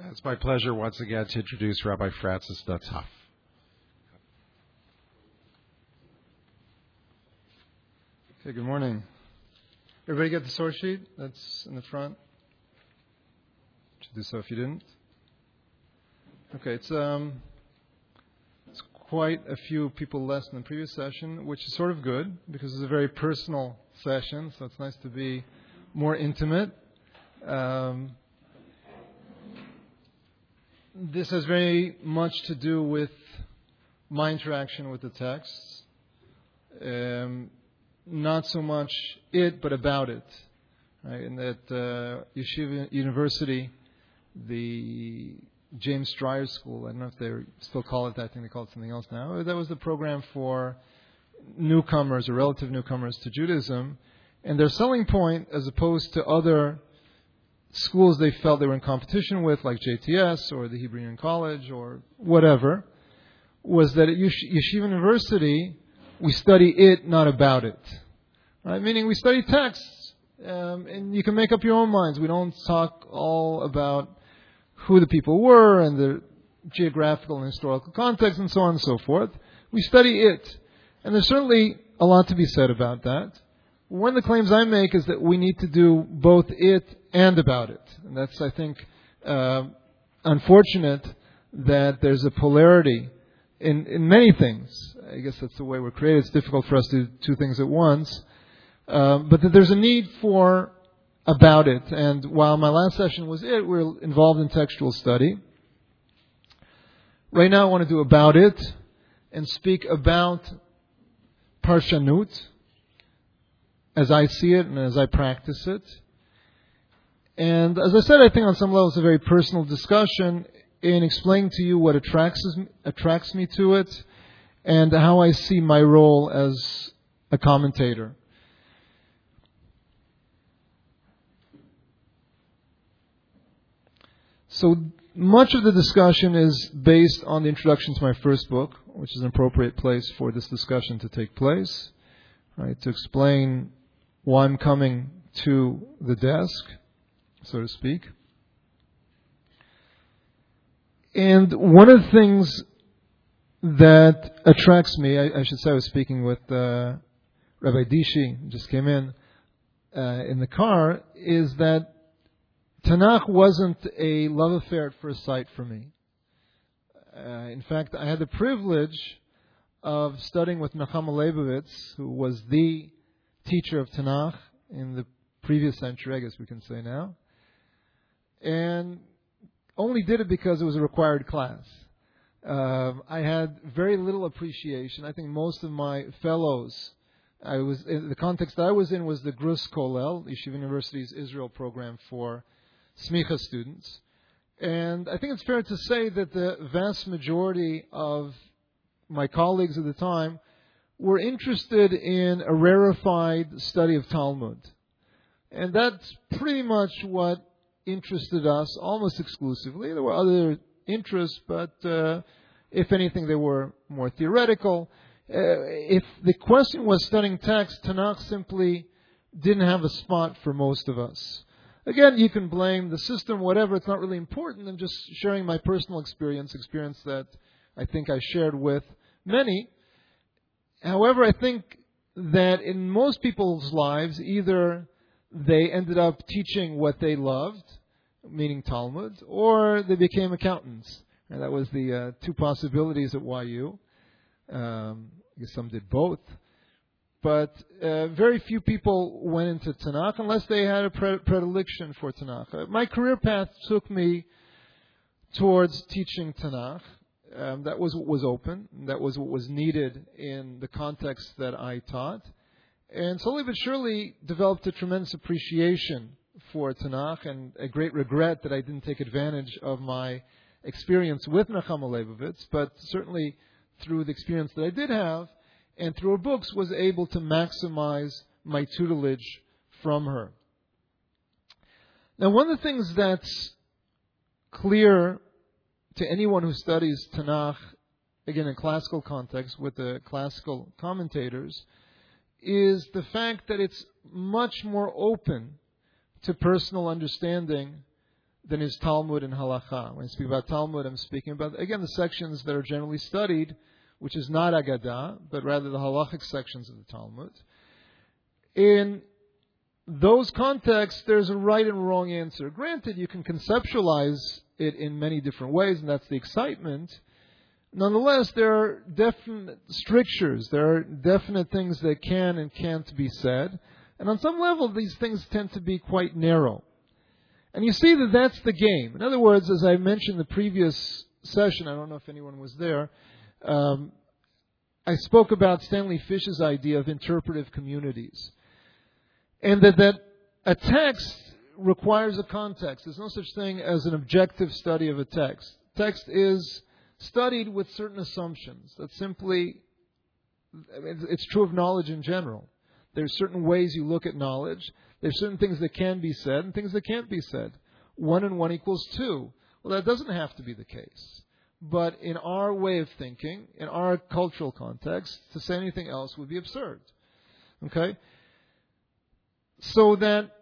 It's my pleasure once again to introduce Rabbi Francis Nutthoff. Okay, good morning. Everybody get the source sheet that's in the front? Should do so if you didn't. Okay, it's quite a few people less than the previous session, which is sort of good because it's a very personal session, so it's nice to be more intimate. This has very much to do with my interaction with the texts. Not so much it, but about it. Right? And at Yeshiva University, the James Stryer School, I don't know if they still call it that, I think they call it something else now. That was the program for newcomers or relative newcomers to Judaism. And their selling point, as opposed to other schools they felt they were in competition with, like JTS or the Hebrew Union College or whatever, was that at Yeshiva University, we study it, not about it. Right? Meaning we study texts, and you can make up your own minds. We don't talk all about who the people were and the geographical and historical context and so on and so forth. We study it. And there's certainly a lot to be said about that. One of the claims I make is that we need to do both it and about it. And that's, I think, unfortunate that there's a polarity in many things. I guess that's the way we're created. It's difficult for us to do two things at once. But that there's a need for about it. And while my last session was it, we're involved in textual study. Right now I want to do about it and speak about Parshanut as I see it and as I practice it. And as I said, I think on some level it's a very personal discussion in explaining to you what attracts me to it and how I see my role as a commentator. So much of the discussion is based on the introduction to my first book, which is an appropriate place for this discussion to take place, right? To explain why I'm coming to the desk, so to speak. And one of the things that attracts me, I should say I was speaking with Rabbi Dishi, just came in the car, is that Tanakh wasn't a love affair at first sight for me. In fact, I had the privilege of studying with Nachama Leibovitz, who was the teacher of Tanakh in the previous century, I guess we can say now, and only did it because it was a required class. I had very little appreciation. I think most of my fellows, the context I was in was the Grus Kollel, Yeshiva University's Israel program for Smicha students. And I think it's fair to say that the vast majority of my colleagues at the time were interested in a rarefied study of Talmud. And that's pretty much what interested us almost exclusively. There were other interests, but if anything, they were more theoretical. If the question was studying text, Tanakh simply didn't have a spot for most of us. Again, you can blame the system, whatever. It's not really important. I'm just sharing my personal experience that I think I shared with many. However, I think that in most people's lives, either they ended up teaching what they loved, meaning Talmud, or they became accountants. And that was the two possibilities at YU. I guess some did both. But very few people went into Tanakh unless they had a predilection for Tanakh. My career path took me towards teaching Tanakh. That was what was open. That was what was needed in the context that I taught. And slowly but surely developed a tremendous appreciation for Tanakh and a great regret that I didn't take advantage of my experience with Nachama Leibovitz, but certainly through the experience that I did have, and through her books was able to maximize my tutelage from her. Now, one of the things that's clear to anyone who studies Tanakh, again in classical context with the classical commentators, is the fact that it's much more open to personal understanding than is Talmud and Halakha. When I speak about Talmud, I'm speaking about, again, the sections that are generally studied, which is not Agadah, but rather the halachic sections of the Talmud. In those contexts, there's a right and wrong answer. Granted, you can conceptualize it in many different ways, and that's the excitement. Nonetheless, there are definite strictures. There are definite things that can and can't be said. And on some level, these things tend to be quite narrow. And you see that that's the game. In other words, as I mentioned in the previous session, I don't know if anyone was there, I spoke about Stanley Fish's idea of interpretive communities. And that a text requires a context. There's no such thing as an objective study of a text. Text is studied with certain assumptions. That's simply, it's true of knowledge in general. There's certain ways you look at knowledge. There's certain things that can be said and things that can't be said. 1 and 1 equals 2. Well, that doesn't have to be the case. But in our way of thinking, in our cultural context, to say anything else would be absurd. Okay? So that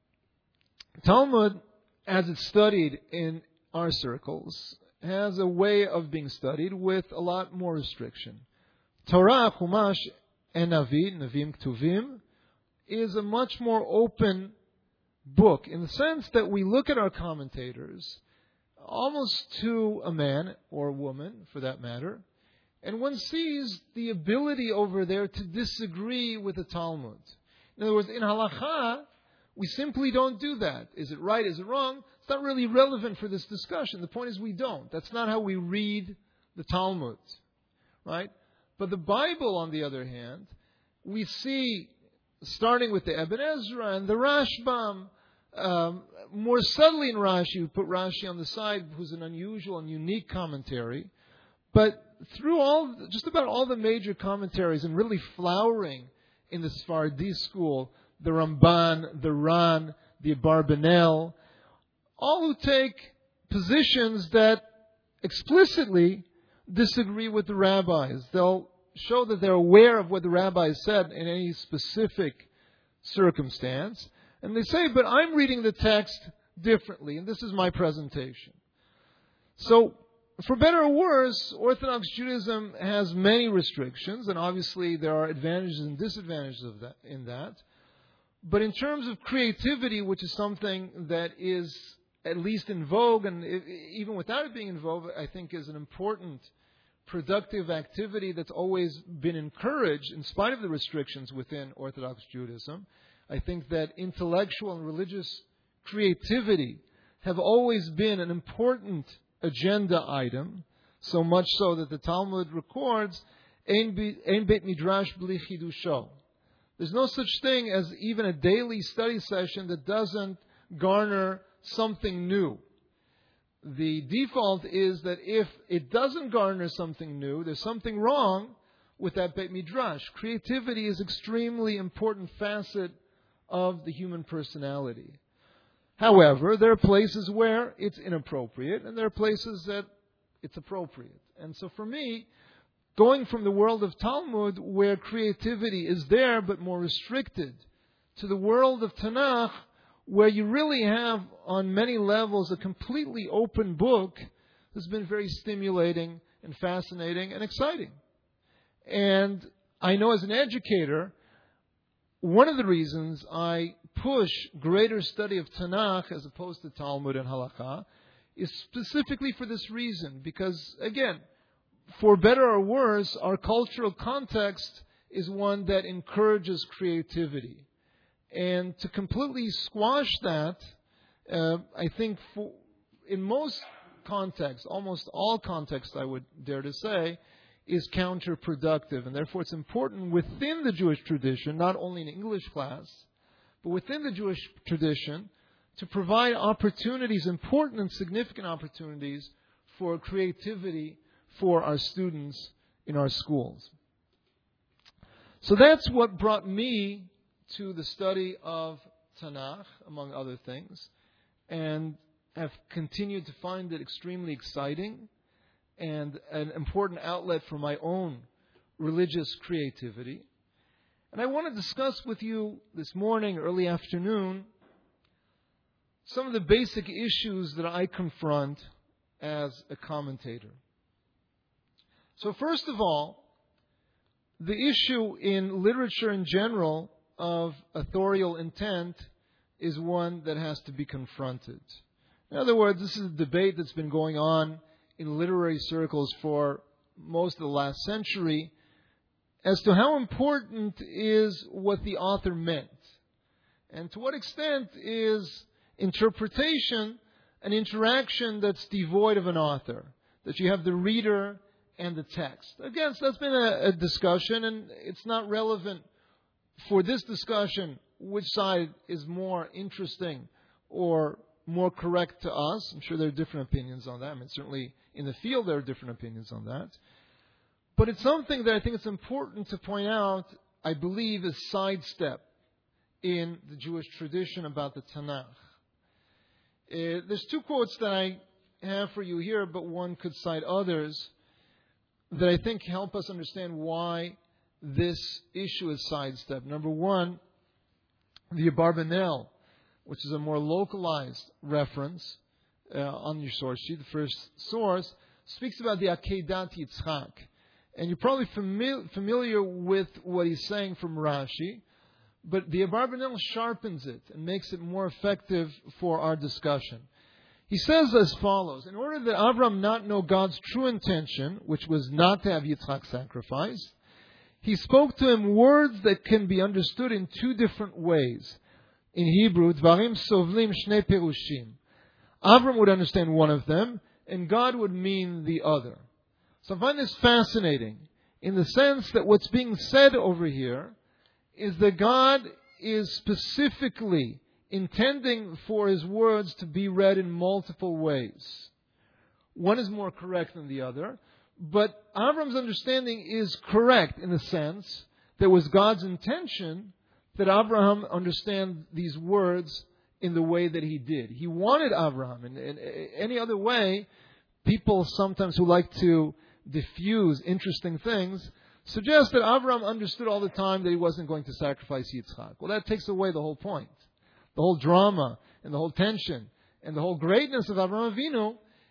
Talmud, as it's studied in our circles, has a way of being studied with a lot more restriction. Torah, Chumash, and Nevi'im Ketuvim, is a much more open book in the sense that we look at our commentators almost to a man or a woman, for that matter, and one sees the ability over there to disagree with the Talmud. In other words, in Halakha, we simply don't do that. Is it right? Is it wrong? It's not really relevant for this discussion. The point is we don't. That's not how we read the Talmud. Right? But the Bible, on the other hand, we see, starting with the Ibn Ezra and the Rashbam, more subtly in Rashi, we put Rashi on the side, who's an unusual and unique commentary. But through just about all the major commentaries, and really flowering in the Sephardi school, the Ramban, the Ran, the Abarbanel, all who take positions that explicitly disagree with the rabbis. They'll show that they're aware of what the rabbis said in any specific circumstance. And they say, but I'm reading the text differently, and this is my presentation. So, for better or worse, Orthodox Judaism has many restrictions, and obviously there are advantages and disadvantages in that. But in terms of creativity, which is something that is at least in vogue, and even without it being in vogue, I think is an important, productive activity that's always been encouraged in spite of the restrictions within Orthodox Judaism. I think that intellectual and religious creativity have always been an important agenda item, so much so that the Talmud records, Ein Beit Midrash Bli Chidusho. There's no such thing as even a daily study session that doesn't garner something new. The default is that if it doesn't garner something new, there's something wrong with that Beit Midrash. Creativity is an extremely important facet of the human personality. However, there are places where it's inappropriate, and there are places that it's appropriate. And so for me, going from the world of Talmud, where creativity is there but more restricted, to the world of Tanakh, where you really have, on many levels, a completely open book, has been very stimulating and fascinating and exciting. And I know as an educator, one of the reasons I push greater study of Tanakh as opposed to Talmud and Halakha is specifically for this reason. Because, again, for better or worse, our cultural context is one that encourages creativity. And to completely squash that, I think in most contexts, almost all contexts I would dare to say, is counterproductive. And therefore it's important within the Jewish tradition, not only in English class, but within the Jewish tradition, to provide opportunities, important and significant opportunities for creativity for our students in our schools. So that's what brought me to the study of Tanakh, among other things, and have continued to find it extremely exciting and an important outlet for my own religious creativity. And I want to discuss with you this morning, early afternoon, some of the basic issues that I confront as a commentator. So first of all, the issue in literature in general of authorial intent is one that has to be confronted. In other words, this is a debate that's been going on in literary circles for most of the last century as to how important is what the author meant, and to what extent is interpretation an interaction that's devoid of an author, that you have the reader and the text. Again, so that's been a discussion, and it's not relevant for this discussion which side is more interesting or more correct to us. I'm sure there are different opinions on that. I mean, certainly in the field there are different opinions on that. But it's something that I think it's important to point out, I believe, is sidestep in the Jewish tradition about the Tanakh. There's two quotes that I have for you here, but one could cite others that I think help us understand why this issue is sidestepped. Number one, the Abarbanel, which is a more localized reference on your source sheet, the first source, speaks about the Akedat Yitzchak. And you're probably familiar with what he's saying from Rashi, but the Abarbanel sharpens it and makes it more effective for our discussion. He says as follows: in order that Avram not know God's true intention, which was not to have Yitzchak sacrificed, he spoke to him words that can be understood in two different ways. In Hebrew, Dvarim Sovlim Shnei Perushim. Avram would understand one of them, and God would mean the other. So I find this fascinating in the sense that what's being said over here is that God is specifically intending for His words to be read in multiple ways. One is more correct than the other, but Avram's understanding is correct in the sense that it was God's intention that Abraham understand these words in the way that he did. He wanted Abraham. In any other way, people sometimes who like to diffuse interesting things suggest that Abraham understood all the time that he wasn't going to sacrifice Yitzchak. Well, that takes away the whole point. The whole drama and the whole tension and the whole greatness of Avraham Avinu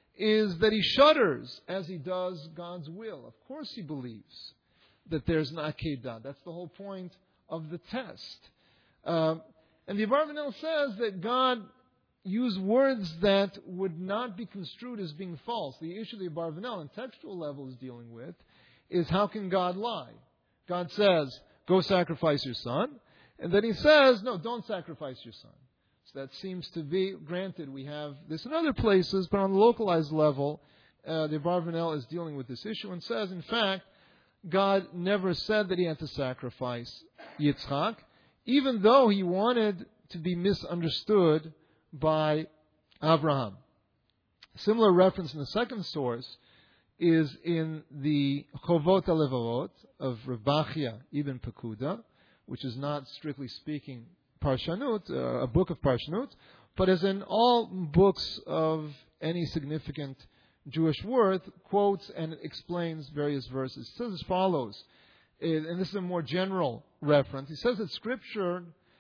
is that he shudders as he does God's will. Of course he believes that there's an Akedah. That's the whole point of the test. And the Abarbanel says that God used words that would not be construed as being false. The issue the Abarbanel on textual level is dealing with is how can God lie? God says, go sacrifice your son. And then he says, no, don't sacrifice your son. So that seems to be, granted, we have this in other places, but on the localized level, the Abarbanel is dealing with this issue and says, in fact, God never said that he had to sacrifice Yitzchak, even though he wanted to be misunderstood by Abraham. A similar reference in the second source is in the Chovot HaLevavot of Rav Bachya Ibn Pekuda, which is not strictly speaking Parshanut, a book of Parshanut, but as in all books of any significant Jewish worth, quotes and explains various verses. It says as follows, and this is a more general reference. He says that Scripture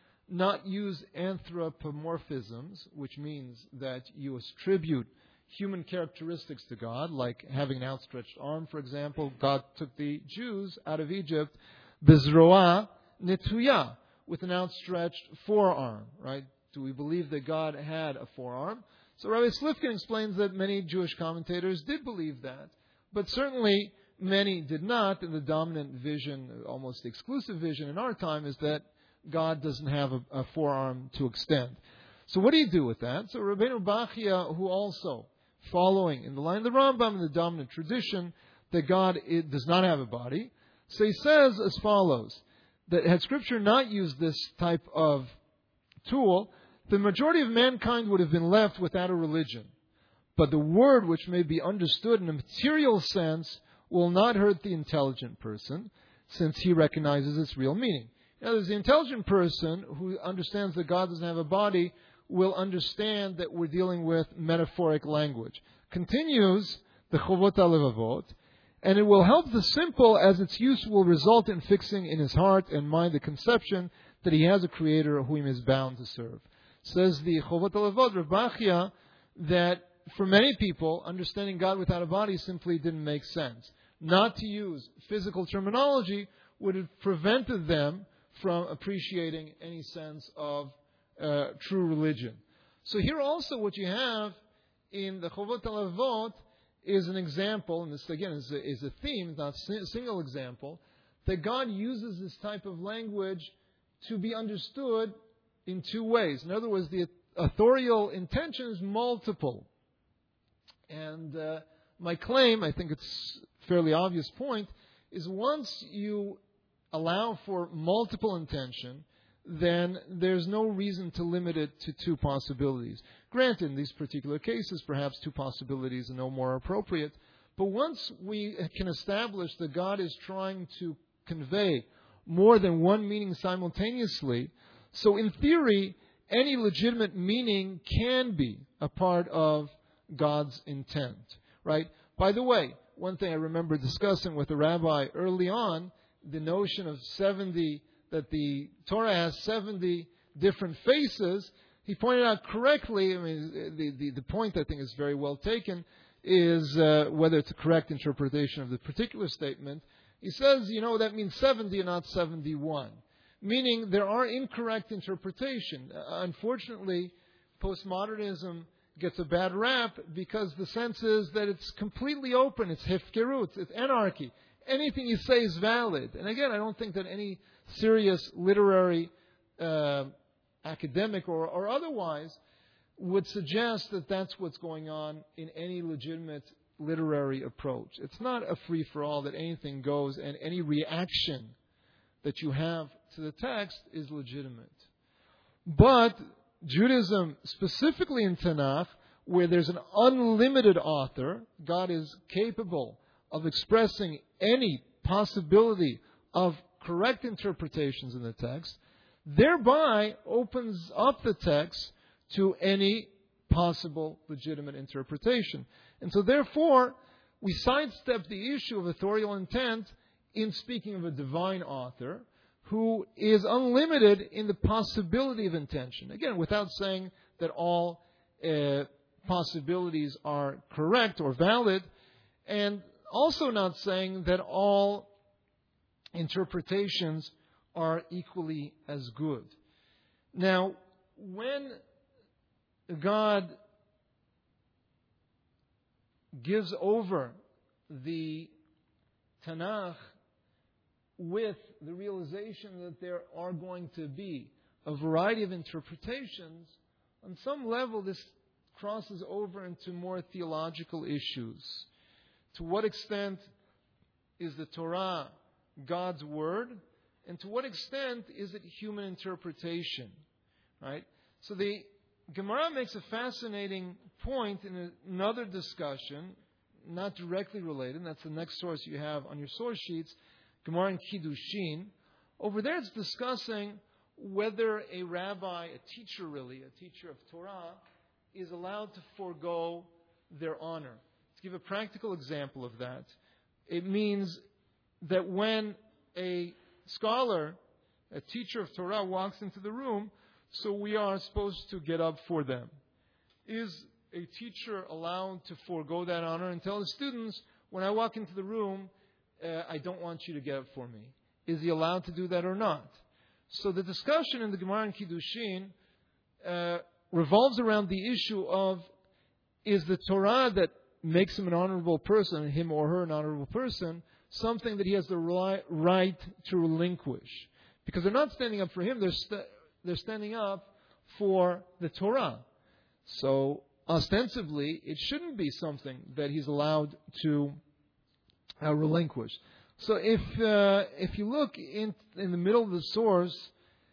not use anthropomorphisms, which means that you attribute human characteristics to God, like having an outstretched arm, for example. God took the Jews out of Egypt, bezroah netuya, with an outstretched forearm, right? Do we believe that God had a forearm? So Rabbi Slifkin explains that many Jewish commentators did believe that, but certainly many did not, and the dominant vision, almost the exclusive vision in our time, is that God doesn't have a forearm to extend. So what do you do with that? So Rabbeinu Bachya, who also, following in the line of the Rambam and the dominant tradition, that God does not have a body, so he says as follows, that had Scripture not used this type of tool, the majority of mankind would have been left without a religion. But the word, which may be understood in a material sense, will not hurt the intelligent person, since he recognizes its real meaning. In other words, the intelligent person who understands that God doesn't have a body will understand that we're dealing with metaphoric language. Continues the Chovot HaLevavot, and it will help the simple, as its use will result in fixing in his heart and mind the conception that he has a Creator whom he is bound to serve. Says the Chovot HaLevavot, Rav Bachya, that for many people, understanding God without a body simply didn't make sense. Not to use physical terminology would have prevented them from appreciating any sense of true religion. So here also what you have in the Chovot HaLevavot is an example, and this again is a theme, not a single example, that God uses this type of language to be understood in two ways. In other words, the authorial intention is multiple. And my claim, I think it's a fairly obvious point, is once you allow for multiple intention, then there's no reason to limit it to two possibilities. Granted, in these particular cases, perhaps two possibilities are no more appropriate. But once we can establish that God is trying to convey more than one meaning simultaneously, so in theory, any legitimate meaning can be a part of God's intent, right? By the way, one thing I remember discussing with a rabbi early on, the notion of 70, that the Torah has 70 different faces. He pointed out correctly, I mean, the point I think is very well taken, is whether it's a correct interpretation of the particular statement. He says, that means 70 and not 71. Meaning there are incorrect interpretation. Unfortunately, postmodernism gets a bad rap because the sense is that it's completely open, it's hefkerut, it's anarchy. Anything you say is valid. And again, I don't think that any serious literary, academic or otherwise would suggest that that's what's going on in any legitimate literary approach. It's not a free-for-all that anything goes and any reaction that you have to the text is legitimate. But Judaism, specifically in Tanakh, where there's an unlimited author, God is capable of expressing any possibility of correct interpretations in the text, thereby opens up the text to any possible legitimate interpretation. And so therefore, we sidestep the issue of authorial intent in speaking of a divine author who is unlimited in the possibility of intention. Again, without saying that all possibilities are correct or valid, and also not saying that all interpretations are equally as good. Now, when God gives over the Tanakh with the realization that there are going to be a variety of interpretations, on some level this crosses over into more theological issues. To what extent is the Torah God's word, and to what extent is it human interpretation? Right? So the Gemara makes a fascinating point in another discussion, not directly related. That's the next source you have on your source sheets, Gemara in Kiddushin. Over there it's discussing whether a rabbi, a teacher of Torah, is allowed to forego their honor. To give a practical example of that, it means that when a scholar, a teacher of Torah, walks into the room, so we are supposed to get up for them. Is a teacher allowed to forego that honor and tell his students, when I walk into the room, I don't want you to get up for me? Is he allowed to do that or not? So the discussion in the Gemara and Kiddushin revolves around the issue of, is the Torah that makes him an honorable person, him or her an honorable person, something that he has the right to relinquish? Because they're not standing up for him, they're standing up for the Torah. So ostensibly, it shouldn't be something that he's allowed to relinquish. So if you look in the middle of the source,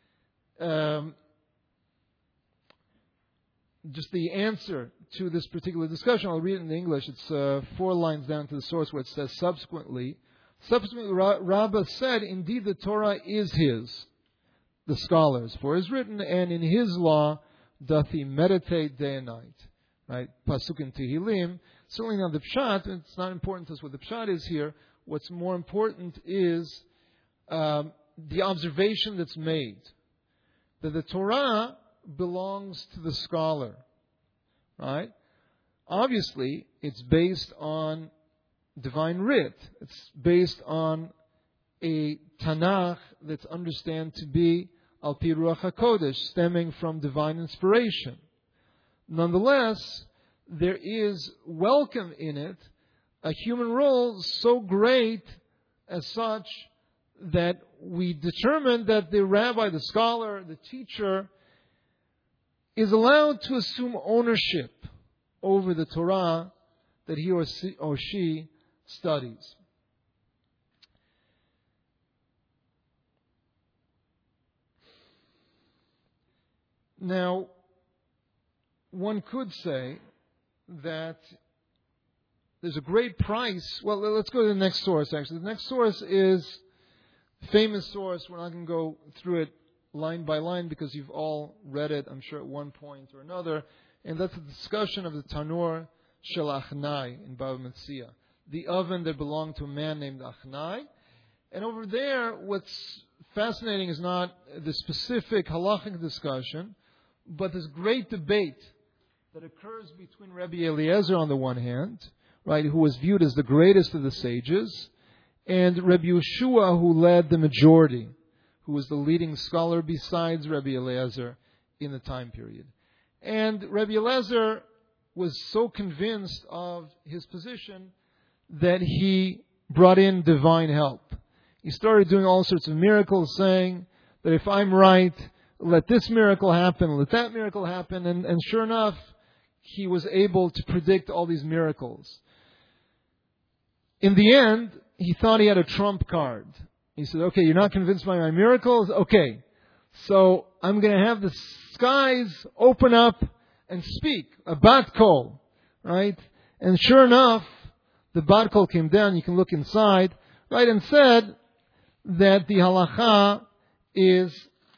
just the answer to this particular discussion, I'll read it in English. It's 4 lines down to the source where it says, subsequently, Rabbah said, indeed the Torah is his, the scholars, for it is written, and in his law doth he meditate day and night. Right? Pasuk in Tehillim. Certainly not the Pshat. It's not important to us what the Pshat is here. What's more important is the observation that's made. That the Torah belongs to the scholar, right? Obviously, it's based on divine writ. It's based on a Tanakh that's understood to be Al Pi Ruach HaKodesh, stemming from divine inspiration. Nonetheless, there is welcome in it, a human role so great as such that we determine that the rabbi, the scholar, the teacher is allowed to assume ownership over the Torah that he or she studies. Now, one could say that there's a great price. Well, let's go to the next source, actually. The next source is a famous source. We're not going to go through it line by line because you've all read it, I'm sure, at one point or another. And that's a discussion of the Tanur Shel Achnai in Bava Metzia, the oven that belonged to a man named Achnai. And over there, what's fascinating is not the specific halachic discussion, but this great debate that occurs between Rabbi Eliezer on the one hand, right, who was viewed as the greatest of the sages, and Rabbi Yeshua, who led the majority, who was the leading scholar besides Rabbi Eliezer in the time period. And Rabbi Eliezer was so convinced of his position that he brought in divine help. He started doing all sorts of miracles, saying that if I'm right, let this miracle happen, let that miracle happen. And sure enough, he was able to predict all these miracles. In the end, he thought he had a trump card. He said, okay, you're not convinced by my miracles? Okay, so I'm going to have the skies open up and speak, a bat kol, right? And sure enough, the bat kol came down, you can look inside, right, and said that the halacha is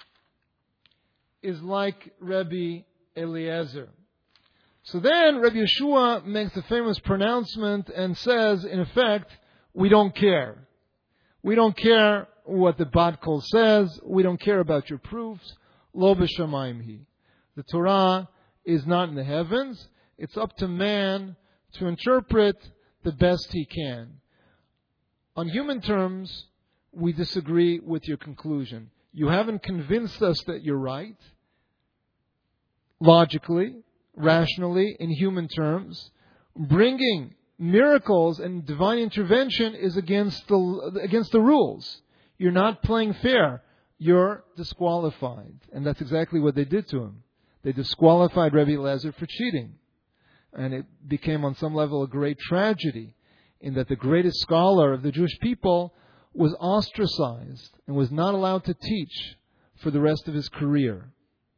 like Rabbi Eliezer. So then Rabbi Yeshua makes a famous pronouncement and says, in effect, we don't care. We don't care what the bat kol says. We don't care about your proofs. Lo b'shamayim hi. The Torah is not in the heavens. It's up to man to interpret the best he can. On human terms, we disagree with your conclusion. You haven't convinced us that you're right. Logically, rationally, in human terms, bringing miracles and divine intervention is against the rules. You're not playing fair. You're disqualified. And that's exactly what they did to him. They disqualified Rabbi Eliezer for cheating. And it became on some level a great tragedy in that the greatest scholar of the Jewish people was ostracized and was not allowed to teach for the rest of his career.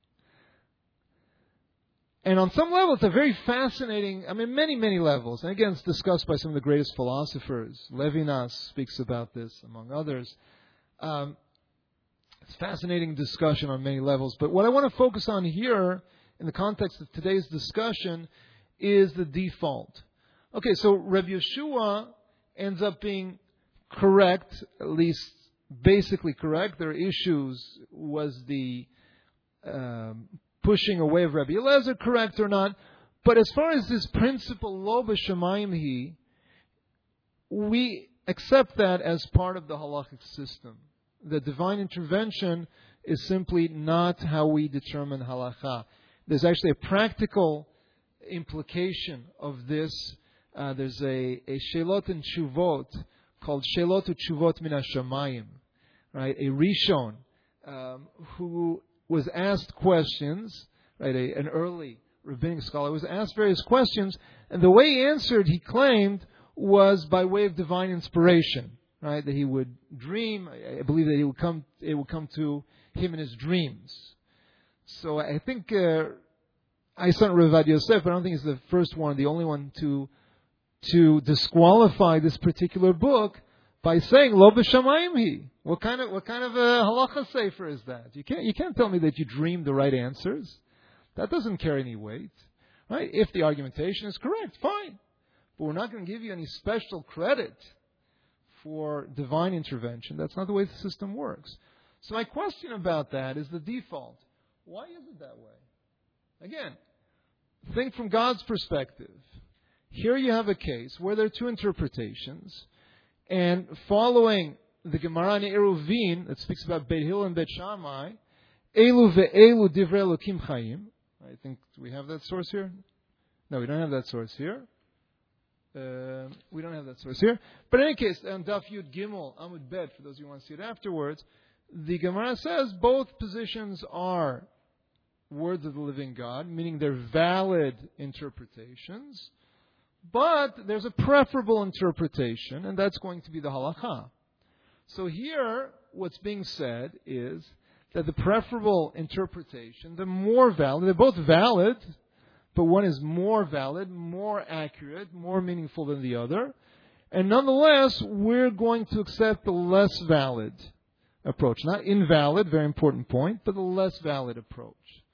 And on some level, it's a very fascinating, many levels. And again, it's discussed by some of the greatest philosophers. Levinas speaks about this, among others. It's a fascinating discussion on many levels. But what I want to focus on here, in the context of today's discussion, is the default. Okay, so Rabbi Yeshua ends up being correct, at least basically correct. There are issues. Was the pushing away of Rabbi Eliezer correct or not? But as far as this principle, lo b'shamayim hi, we accept that as part of the halachic system. The divine intervention is simply not how we determine halacha. There's actually a practical implication of this. There's a shelot and tshuvot called shelot u'tshuvot min hashamayim, right? A rishon who was asked questions, right? An early rabbinic scholar was asked various questions, and the way he answered, he claimed, was by way of divine inspiration, right? That he would dream. I believe that it would come to him in his dreams. So I think I sent Rav Yosef, but I don't think he's the first one, the only one to disqualify this particular book by saying lo b'shamayim hi. What kind of a halacha sefer is that? You can't tell me that you dreamed the right answers. That doesn't carry any weight, right? If the argumentation is correct, fine, but we're not going to give you any special credit for divine intervention. That's not the way the system works. So my question about that is the default. Why is it that way? Again, think from God's perspective. Here you have a case where there are two interpretations, and following the Gemara in Eruvin that speaks about Beit Hillel and Beit Shammai, Elu ve'elu divrei Elokim chayim. I think we have that source here. No, we don't have that source here. We don't have that source here. But in any case, on Daf Yud Gimel Amud Bet, for those who want to see it afterwards, the Gemara says both positions are words of the living God, meaning they're valid interpretations, but there's a preferable interpretation, and that's going to be the halakha. So here, what's being said is that the preferable interpretation, the more valid, they're both valid, but one is more valid, more accurate, more meaningful than the other. And nonetheless, we're going to accept the less valid approach. Not invalid, very important point, but the less valid approach.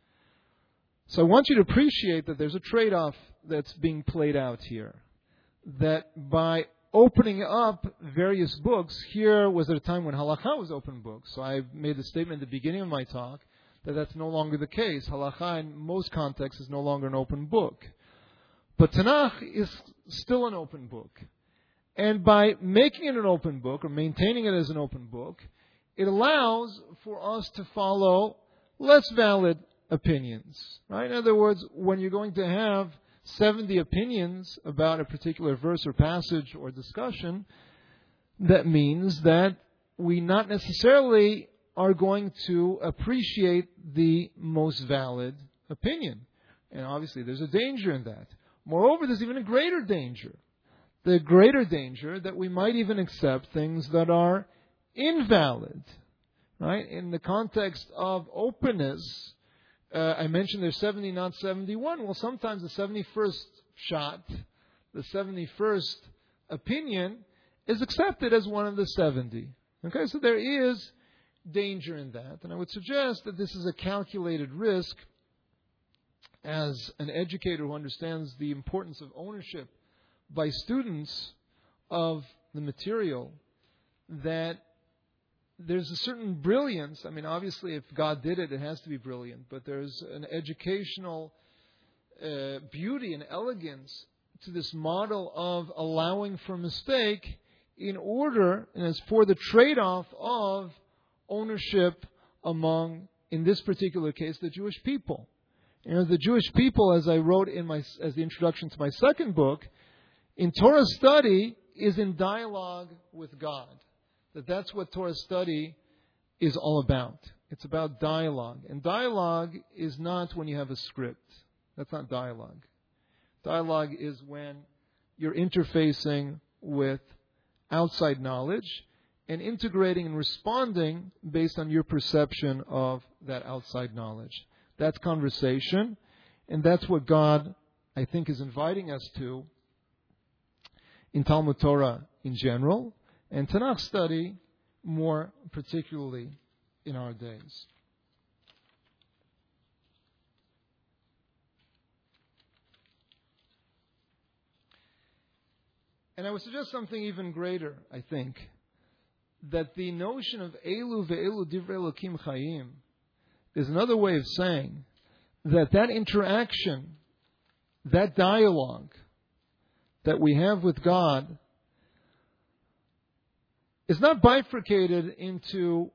So I want you to appreciate that there's a trade-off that's being played out here. That by opening up various books, here was at a time when halakha was open books. So I made the statement at the beginning of my talk that that's no longer the case. Halakha in most contexts is no longer an open book. But Tanakh is still an open book. And by making it an open book, or maintaining it as an open book, it allows for us to follow less valid opinions. Right? In other words, when you're going to have 70 opinions about a particular verse or passage or discussion, that means that we not necessarily are going to appreciate the most valid opinion. And obviously there's a danger in that. Moreover, there's even a greater danger. The greater danger that we might even accept things that are invalid. Right? In the context of openness, I mentioned there's 70, not 71. Well, sometimes the 71st shot, the 71st opinion, is accepted as one of the 70. Okay, so there is danger in that. And I would suggest that this is a calculated risk as an educator who understands the importance of ownership by students of the material, that there's a certain brilliance. I mean, obviously, if God did it, it has to be brilliant. But there's an educational beauty and elegance to this model of allowing for mistake in order, and it's for the trade-off of ownership among, in this particular case, the Jewish people. You know, the Jewish people, as I wrote as the introduction to my second book, in Torah study is in dialogue with God. That's what Torah study is all about. It's about dialogue. And dialogue is not when you have a script. That's not dialogue. Dialogue is when you're interfacing with outside knowledge and integrating and responding based on your perception of that outside knowledge. That's conversation, and that's what God, I think, is inviting us to in Talmud Torah in general, and Tanakh study more particularly in our days. And I would suggest something even greater, I think, that the notion of Elu ve'elu divrei Elokim chayim is another way of saying that interaction, that dialogue that we have with God is not bifurcated into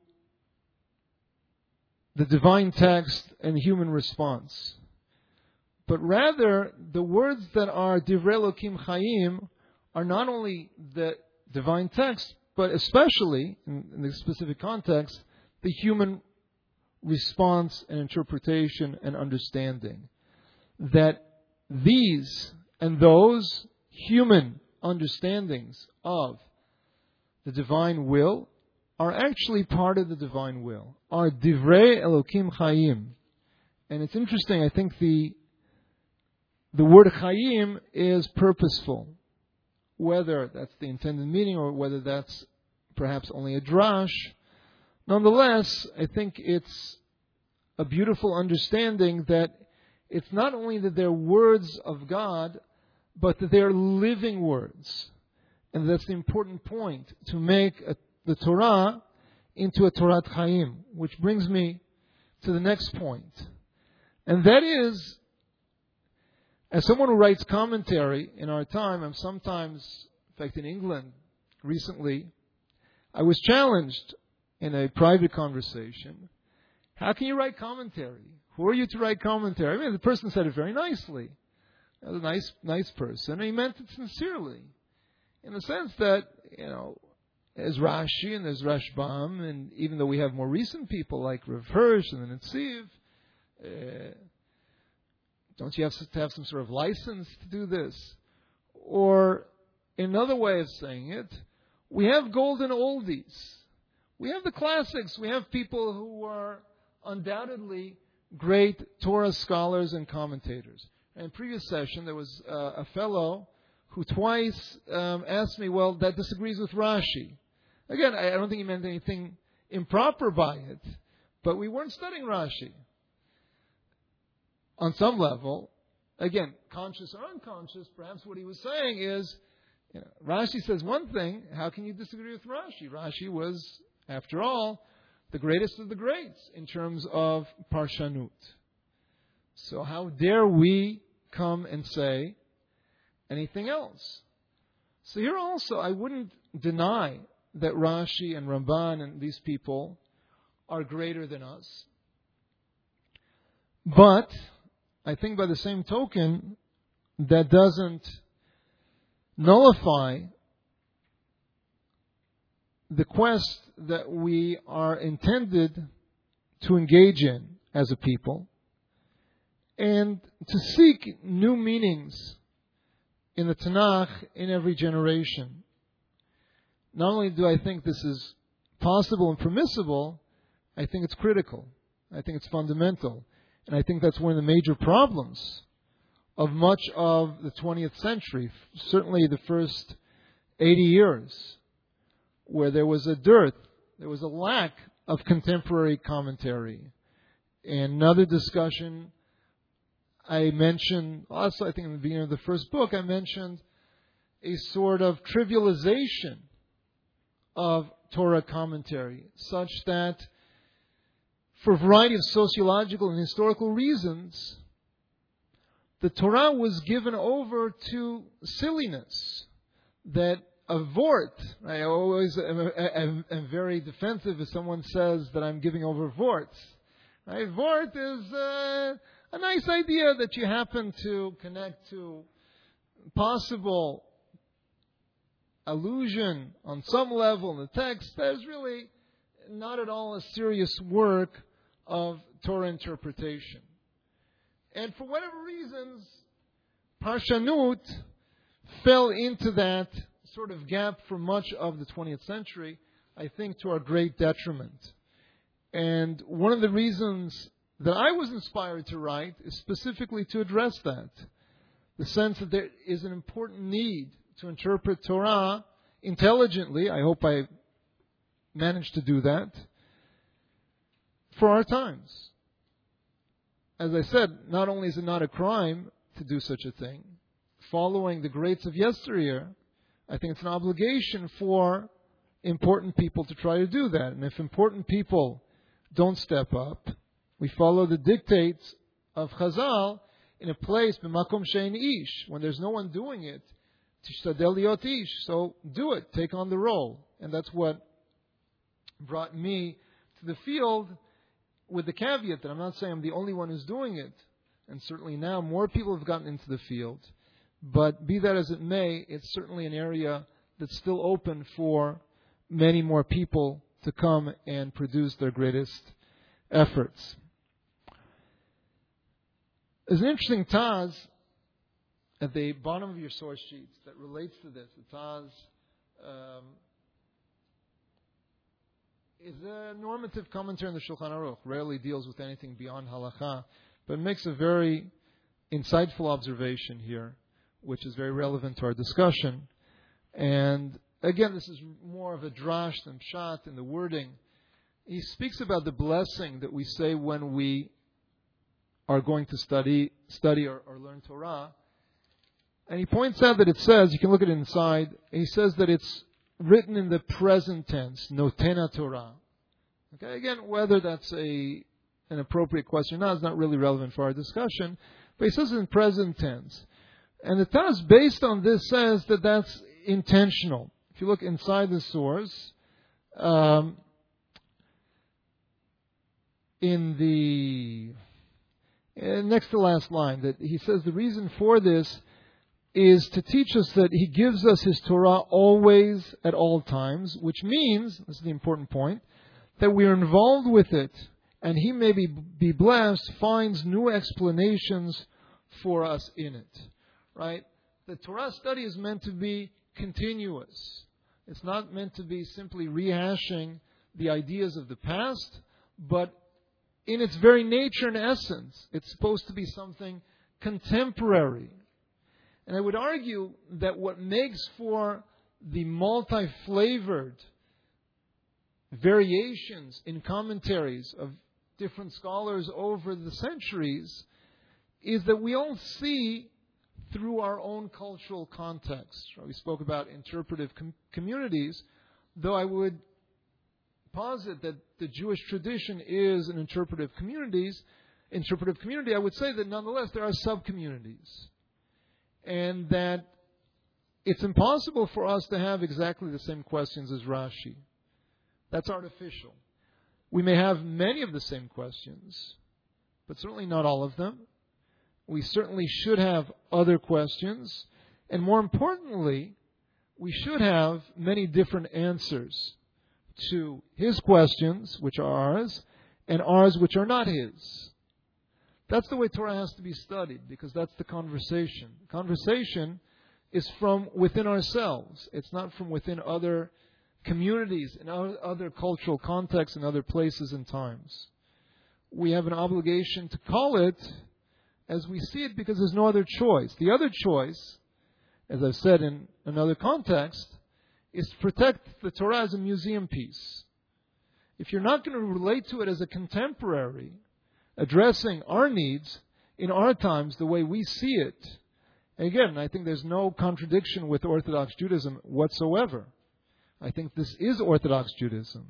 the divine text and human response, but rather the words that are divrei Elokim chayim are not only the divine text, but especially, in the specific context, the human response and interpretation and understanding. That these and those human understandings of the divine will are actually part of the divine will, are divrei Elokim chayim. And it's interesting, I think the word chayim is purposeful. Whether that's the intended meaning or whether that's perhaps only a drash, nonetheless, I think it's a beautiful understanding that it's not only that they're words of God, but that they're living words. And that's the important point, to make the Torah into a Torat Chaim. Which brings me to the next point. And that is, as someone who writes commentary in our time, I'm sometimes, in fact in England recently, I was challenged in a private conversation. How can you write commentary? Who are you to write commentary? I mean, the person said it very nicely. He was a nice person, and he meant it sincerely. In the sense that, there's Rashi and there's Rashbam, and even though we have more recent people like Rav Hirsch and the Netziv, don't you have to have some sort of license to do this? Or another way of saying it, we have golden oldies. We have the classics. We have people who are undoubtedly great Torah scholars and commentators. In a previous session, there was a fellow who twice asked me, well, that disagrees with Rashi. Again, I don't think he meant anything improper by it, but we weren't studying Rashi. On some level, again, conscious or unconscious, perhaps what he was saying is, Rashi says one thing, how can you disagree with Rashi? Rashi was, after all, the greatest of the greats in terms of Parshanut. So how dare we come and say anything else? So here also, I wouldn't deny that Rashi and Ramban and these people are greater than us. But I think by the same token, that doesn't nullify the quest that we are intended to engage in as a people and to seek new meanings in the Tanakh in every generation. Not only do I think this is possible and permissible, I think it's critical. I think it's fundamental. And I think that's one of the major problems of much of the 20th century, certainly the first 80 years, where there was a dearth, there was a lack of contemporary commentary. And another discussion I mentioned, also I think in the beginning of the first book, I mentioned a sort of trivialization of Torah commentary, such that for a variety of sociological and historical reasons, the Torah was given over to silliness. That a vort, I always am very defensive if someone says that I'm giving over vorts. Right? Vort is a nice idea that you happen to connect to possible allusion on some level in the text. There's really not at all a serious work of Torah interpretation. And for whatever reasons, Parshanut fell into that sort of gap for much of the 20th century, I think to our great detriment. And one of the reasons that I was inspired to write is specifically to address that. The sense that there is an important need to interpret Torah intelligently. I hope I managed to do that for our times. As I said, not only is it not a crime to do such a thing, following the greats of yesteryear, I think it's an obligation for important people to try to do that. And if important people don't step up, we follow the dictates of Chazal in a place, b'makom she'ein ish, when there's no one doing it, tishtadel liot ish. So do it, take on the role. And that's what brought me to the field, with the caveat that I'm not saying I'm the only one who's doing it. And certainly now more people have gotten into the field. But be that as it may, it's certainly an area that's still open for many more people to come and produce their greatest efforts. There's an interesting Taz at the bottom of your source sheets that relates to this. The Taz is a normative commentary on the Shulchan Aruch. Rarely deals with anything beyond halakha, but makes a very insightful observation here, which is very relevant to our discussion. And again, this is more of a drash than pshat in the wording. He speaks about the blessing that we say when we are going to study or learn Torah. And he points out that it says, you can look at it inside, he says that it's written in the present tense, notena Torah. Okay, again, whether that's a an appropriate question. Now, it's not really relevant for our discussion, but he says it in present tense. And the Taz, based on this, says that that's intentional. If you look inside the source, in the next to last line, that he says the reason for this is to teach us that he gives us his Torah always, at all times, which means, this is the important point, that we are involved with it, and he may be blessed, finds new explanations for us in it. Right? The Torah study is meant to be continuous. It's not meant to be simply rehashing the ideas of the past, but in its very nature and essence, it's supposed to be something contemporary. And I would argue that what makes for the multi-flavored variations in commentaries of different scholars over the centuries is that we all see through our own cultural context. We spoke about interpretive communities, though I would posit that the Jewish tradition is an interpretive community. I would say that nonetheless there are sub-communities, and that it's impossible for us to have exactly the same questions as Rashi. That's artificial. We may have many of the same questions, but certainly not all of them. We certainly should have other questions, and more importantly, we should have many different answers to his questions, which are ours, and ours, which are not his. That's the way Torah has to be studied, because that's the conversation. Conversation is from within ourselves. It's not from within other communities, and other cultural contexts, and other places and times. We have an obligation to call it as we see it, because there's no other choice. The other choice, as I've said in another context, is to protect the Torah as a museum piece. If you're not going to relate to it as a contemporary, addressing our needs in our times the way we see it, again, I think there's no contradiction with Orthodox Judaism whatsoever. I think this is Orthodox Judaism.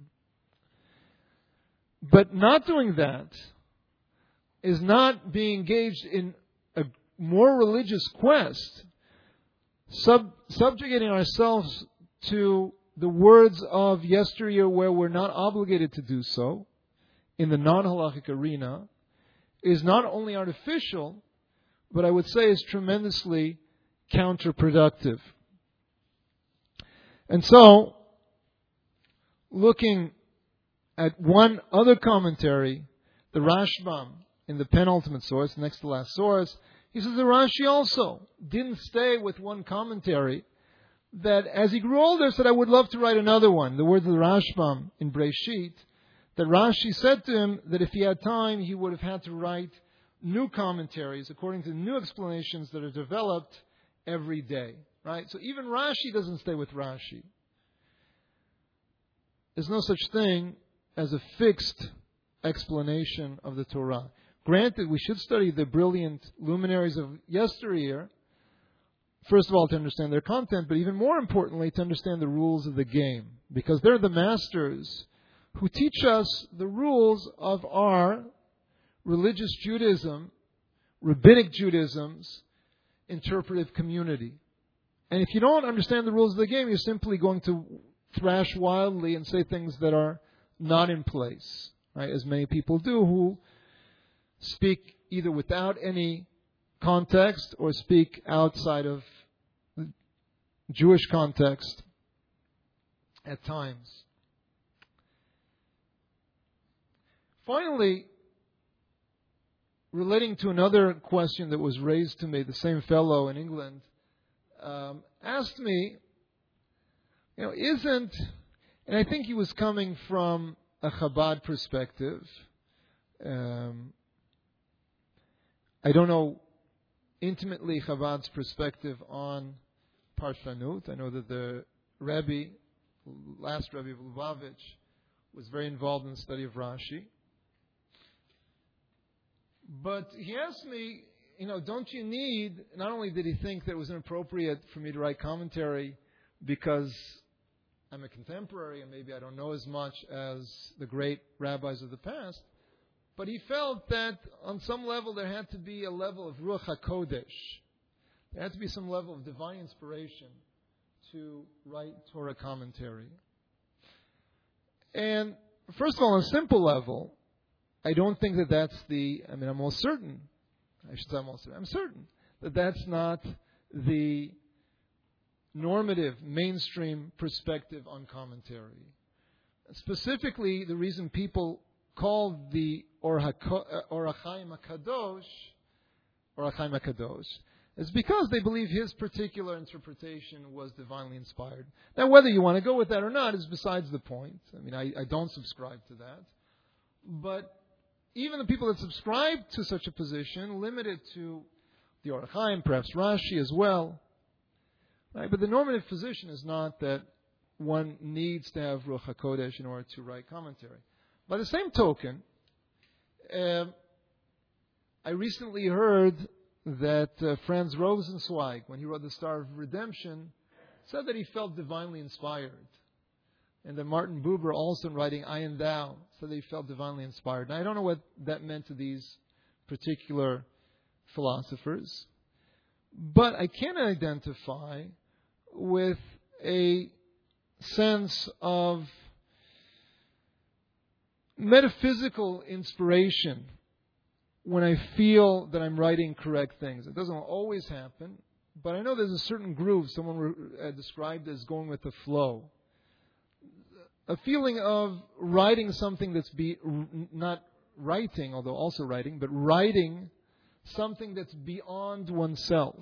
But not doing that is not being engaged in a more religious quest, subjugating ourselves to the words of yesteryear where we're not obligated to do so in the non-halachic arena, is not only artificial, but I would say is tremendously counterproductive. And so, looking at one other commentary, the Rashbam, in the penultimate source, next to last source, he says the Rashi also didn't stay with one commentary, that as he grew older said, I would love to write another one. The words of the Rashbam in Breshit, that Rashi said to him that if he had time, he would have had to write new commentaries according to new explanations that are developed every day. Right? So even Rashi doesn't stay with Rashi. There's no such thing as a fixed explanation of the Torah. Granted, we should study the brilliant luminaries of yesteryear, first of all, to understand their content, but even more importantly, to understand the rules of the game. Because they're the masters who teach us the rules of our religious Judaism, rabbinic Judaism's interpretive community. And if you don't understand the rules of the game, you're simply going to thrash wildly and say things that are not in place, right? As many people do who speak either without any context or speak outside of the Jewish context at times. Finally, relating to another question that was raised to me, the same fellow in England asked me, and I think he was coming from a Chabad perspective. I don't know intimately Chabad's perspective on Parshanut. I know that the Rebbe, last Rebbe of Lubavitch, was very involved in the study of Rashi. But he asked me, don't you need, not only did he think that it was inappropriate for me to write commentary because I'm a contemporary and maybe I don't know as much as the great rabbis of the past, But he felt that on some level there had to be a level of Ruach HaKodesh. There had to be some level of divine inspiration to write Torah commentary. And first of all, on a simple level, I don't think that that's I'm certain that that's not the normative, mainstream perspective on commentary. Specifically, the reason people call the Or HaChaim HaKadosh is because they believe his particular interpretation was divinely inspired. Now, whether you want to go with that or not is besides the point. I don't subscribe to that. But even the people that subscribe to such a position limit it to the Or HaChaim, perhaps Rashi as well. Right? But the normative position is not that one needs to have Ruach HaKodesh in order to write commentary. By the same token, I recently heard that Franz Rosenzweig, when he wrote The Star of Redemption, said that he felt divinely inspired. And that Martin Buber, also in writing I and Thou, said that he felt divinely inspired. Now, I don't know what that meant to these particular philosophers, but I can identify with a sense of metaphysical inspiration when I feel that I'm writing correct things. It doesn't always happen, but I know there's a certain groove someone described as going with the flow. A feeling of writing something that's not writing, although also writing, but writing something that's beyond oneself.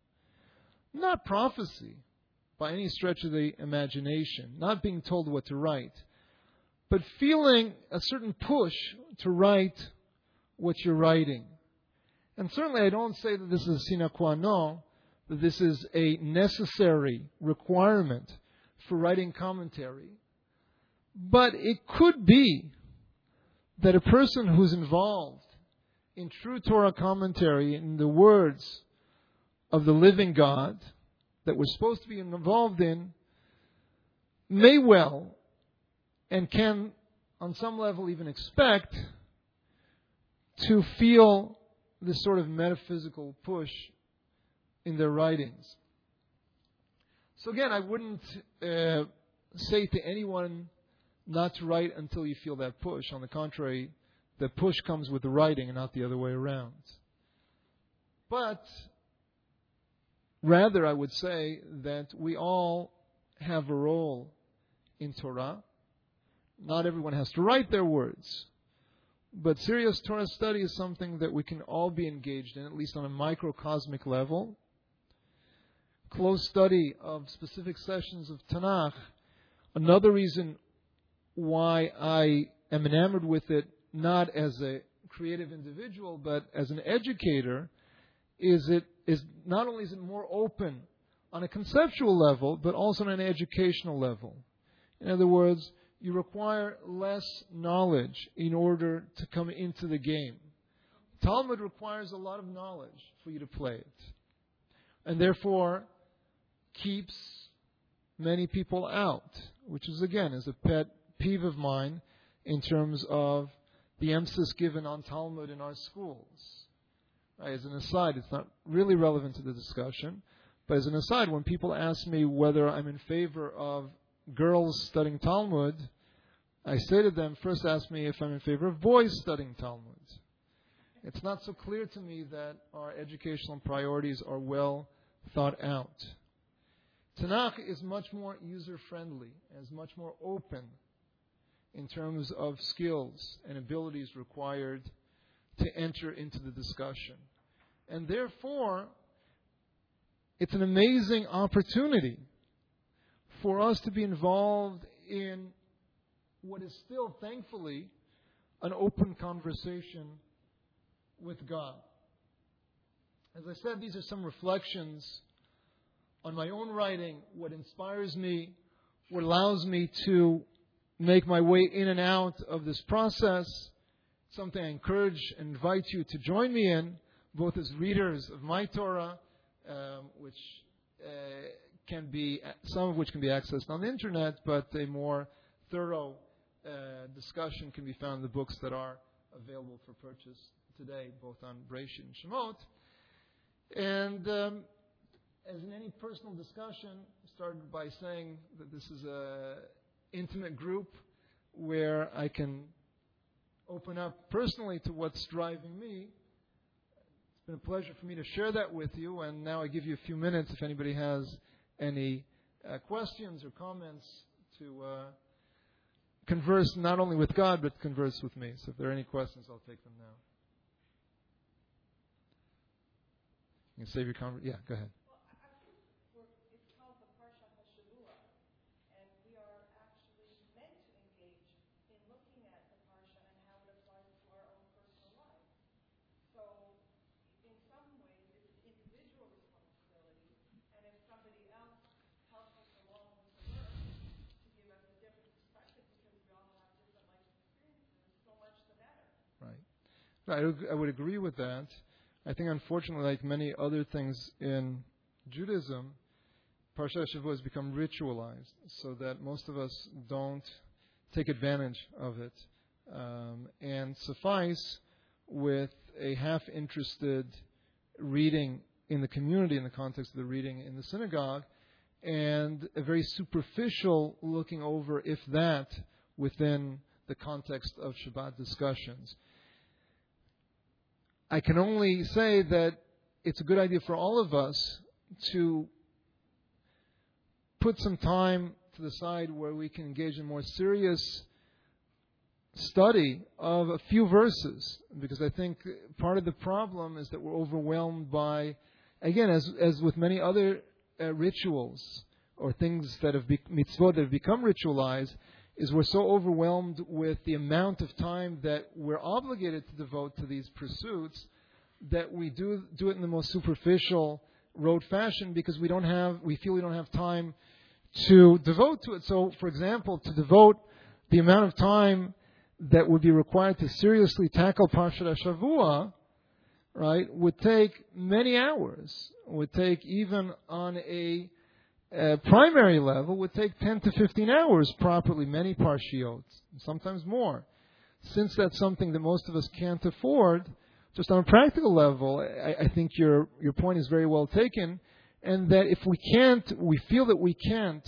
Not prophecy by any stretch of the imagination, not being told what to write, but feeling a certain push to write what you're writing. And certainly I don't say that this is a sine qua non, that this is a necessary requirement for writing commentary. But it could be that a person who's involved in true Torah commentary, in the words of the living God that we're supposed to be involved in, may well and can, on some level, even expect to feel this sort of metaphysical push in their writings. So again, I wouldn't say to anyone not to write until you feel that push. On the contrary, the push comes with the writing and not the other way around. But rather, I would say that we all have a role in Torah. Not everyone has to write their words. But serious Torah study is something that we can all be engaged in, at least on a microcosmic level. Close study of specific sessions of Tanakh. Another reason why I am enamored with it, not as a creative individual, but as an educator, is not only is it more open on a conceptual level, but also on an educational level. In other words, you require less knowledge in order to come into the game. Talmud requires a lot of knowledge for you to play it. And therefore, keeps many people out, which is a pet peeve of mine in terms of the emphasis given on Talmud in our schools. Right, as an aside, it's not really relevant to the discussion, but as an aside, when people ask me whether I'm in favor of girls studying Talmud, I say to them, first ask me if I'm in favor of boys studying Talmud. It's not so clear to me that our educational priorities are well thought out. Tanakh is much more user-friendly, is much more open in terms of skills and abilities required to enter into the discussion. And therefore, it's an amazing opportunity for us to be involved in what is still, thankfully, an open conversation with God. As I said, these are some reflections on my own writing, what inspires me, what allows me to make my way in and out of this process, something I encourage and invite you to join me in, both as readers of my Torah, which some of which can be accessed on the internet, but a more thorough discussion can be found in the books that are available for purchase today, both on Breshit and Shemot. And as in any personal discussion, started by saying that this is an intimate group where I can open up personally to what's driving me. It's been a pleasure for me to share that with you, and now I give you a few minutes if anybody has any questions or comments to converse not only with God, but converse with me. So if there are any questions, I'll take them now. You can save your conversation. Yeah, go ahead. Well, I think it's called the Parshat HaShavua, and we are actually meant to engage in looking at the Parsha and how it applies to our own personal lives. So, in some ways, it's an individual responsibility, and if somebody else helps us along with the work to give us a different perspective, because we all have different life experiences, so much the better. Right. I would agree with that. I think, unfortunately, like many other things in Judaism, Parshat Shavua has become ritualized, so that most of us don't take advantage of it and suffice with a half-interested reading in the community, in the context of the reading in the synagogue, and a very superficial looking over, if that, within the context of Shabbat discussions. I can only say that it's a good idea for all of us to put some time to the side where we can engage in more serious study of a few verses, because I think part of the problem is that we're overwhelmed by, again, as with many other rituals or things that have mitzvot that have become ritualized, is we're so overwhelmed with the amount of time that we're obligated to devote to these pursuits that we do it in the most superficial, rote fashion, because we feel we don't have time to devote to it. So, for example, to devote the amount of time that would be required to seriously tackle Parshat HaShavua, right, would take many hours. Would take, even on a primary level, would take 10 to 15 hours properly, many parshiot, sometimes more. Since that's something that most of us can't afford, just on a practical level, I think your point is very well taken, and that if we feel that we can't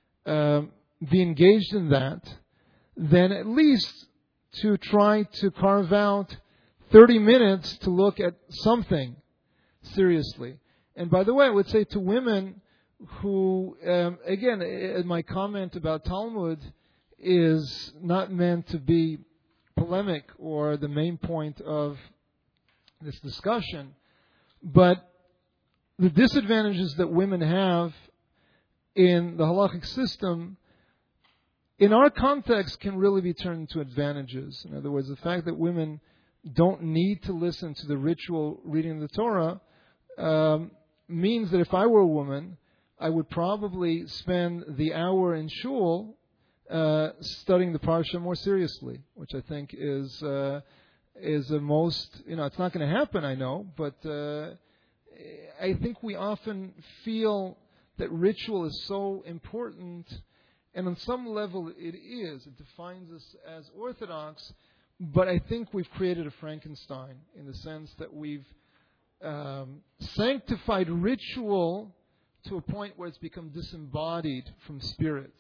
be engaged in that, then at least to try to carve out 30 minutes to look at something seriously. And by the way, I would say to women who, again, my comment about Talmud is not meant to be polemic or the main point of this discussion, but the disadvantages that women have in the halachic system, in our context, can really be turned into advantages. In other words, the fact that women don't need to listen to the ritual reading of the Torah means that if I were a woman, I would probably spend the hour in shul studying the parsha more seriously, which I think is a most, it's not going to happen, I know, but I think we often feel that ritual is so important, and on some level it is. It defines us as Orthodox, but I think we've created a Frankenstein in the sense that we've sanctified ritual to a point where it's become disembodied from spirit.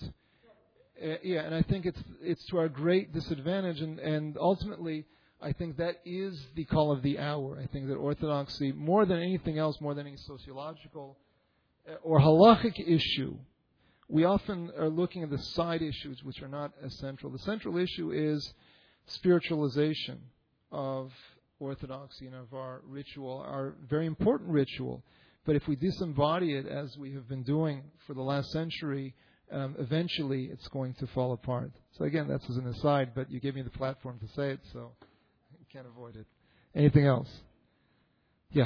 And I think it's to our great disadvantage, and ultimately I think that is the call of the hour. I think that Orthodoxy, more than anything else, more than any sociological or halachic issue, we often are looking at the side issues which are not as central. The central issue is spiritualization of Orthodoxy and of our ritual, our very important ritual. But if we disembody it, as we have been doing for the last century, eventually it's going to fall apart. So again, that's as an aside, but you gave me the platform to say it, so you can't avoid it. Anything else? Yeah.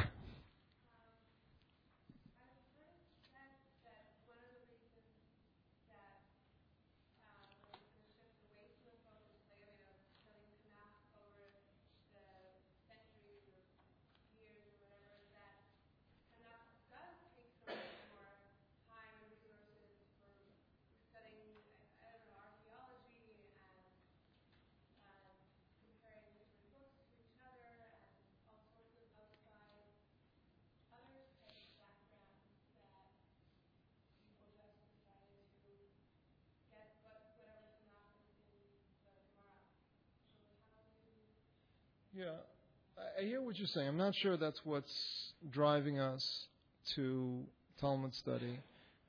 Yeah, I hear what you're saying. I'm not sure that's what's driving us to Talmud study.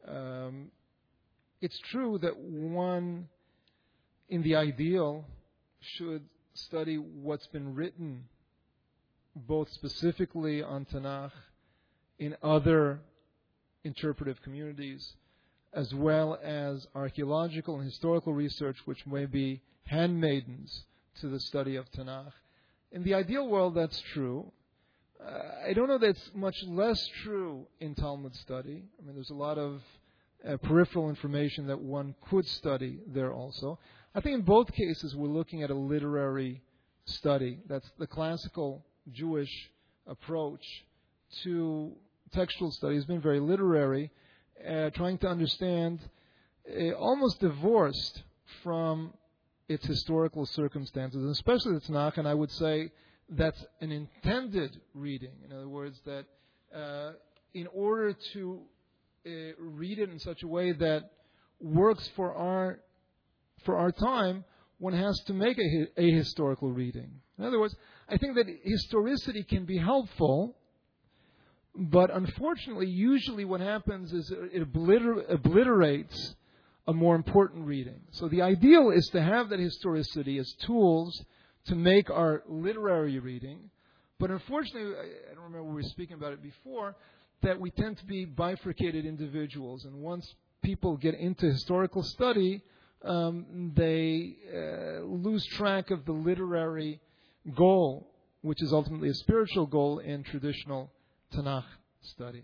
It's true that one, in the ideal, should study what's been written, both specifically on Tanakh, in other interpretive communities, as well as archaeological and historical research, which may be handmaidens to the study of Tanakh. In the ideal world, that's true. I don't know that it's much less true in Talmud study. I mean, there's a lot of peripheral information that one could study there also. I think in both cases we're looking at a literary study. That's the classical Jewish approach to textual study has been very literary, trying to understand, almost divorced from its historical circumstances, and especially the Tanakh, and I would say that's an intended reading. In other words, that in order to read it in such a way that works for our time, one has to make a historical reading. In other words, I think that historicity can be helpful, but unfortunately, usually what happens is it obliterates a more important reading. So the ideal is to have that historicity as tools to make our literary reading. But unfortunately, I don't remember we were speaking about it before, that we tend to be bifurcated individuals. And once people get into historical study, they lose track of the literary goal, which is ultimately a spiritual goal in traditional Tanakh study.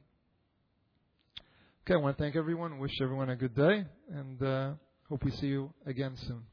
Okay, I want to thank everyone, wish everyone a good day, and hope we see you again soon.